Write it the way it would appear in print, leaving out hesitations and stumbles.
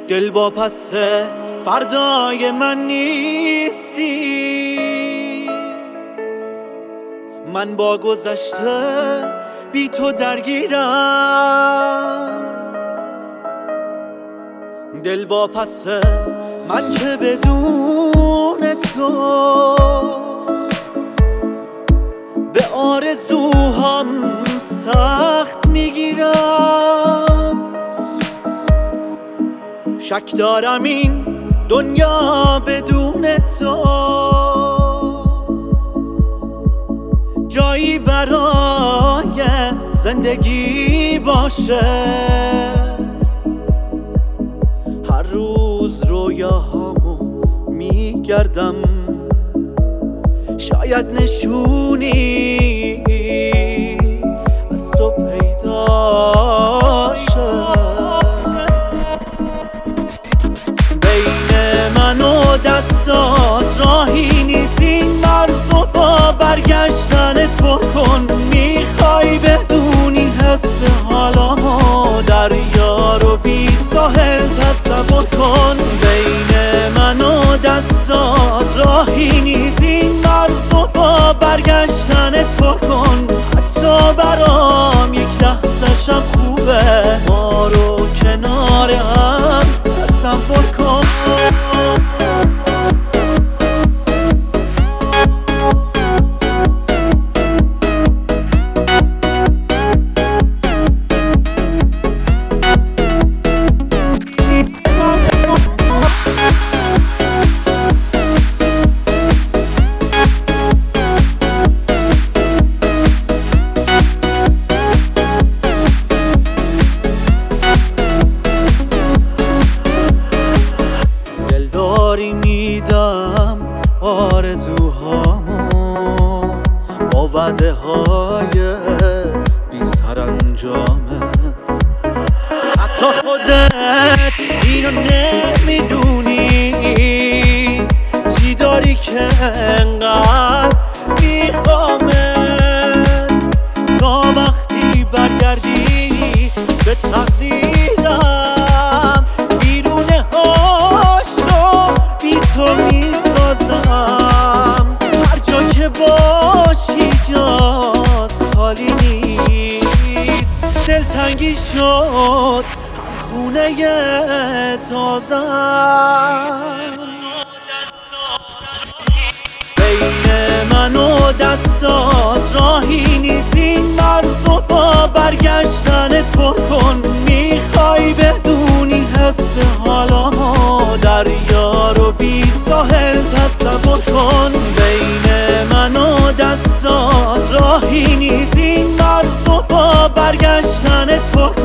دل واپس فردای من نیستی. من با گذشته بی تو درگیرم، دل واپس من که بدون تو به آرزوهام سخت میگیرم. شک دارم این دنیا بدون تو جایی برای زندگی باشه. هر روز رویاهامو میگردم، شاید نشونی از تو پیدا شه. بین من و دستات راهی نیست، این مرزو با برگشتنت پر کن. میخوای بدونی حس حالامو، دریا رو بی ساحل تصور کن. بین من و دستات راهی نیست، این مرزو با برگشتنت پر کن. حتی برام یک لحظه شم خوبه، ما رو کنار هم تصور کن. میدم آرزوهامو با وعده های بی سرانجامت. حتی خودت اینو نمیدونی، چی داری که انقدر میخوامت. تا وقتی برگردی به تقدیرم، بیرونه هاشو بی تو میسازم. هر جا که باشی جات خالی نیست، دلتنگی شد هم خونه تازم. بین من و دستات راهی نیست، این مرزو با برگشتنت پر کن. میخوای بدونی حس حالامو، دریا رو بی ساحل تصور کن. بین من و دستات راهی نیست، این مرزو با برگشتنت پر کن.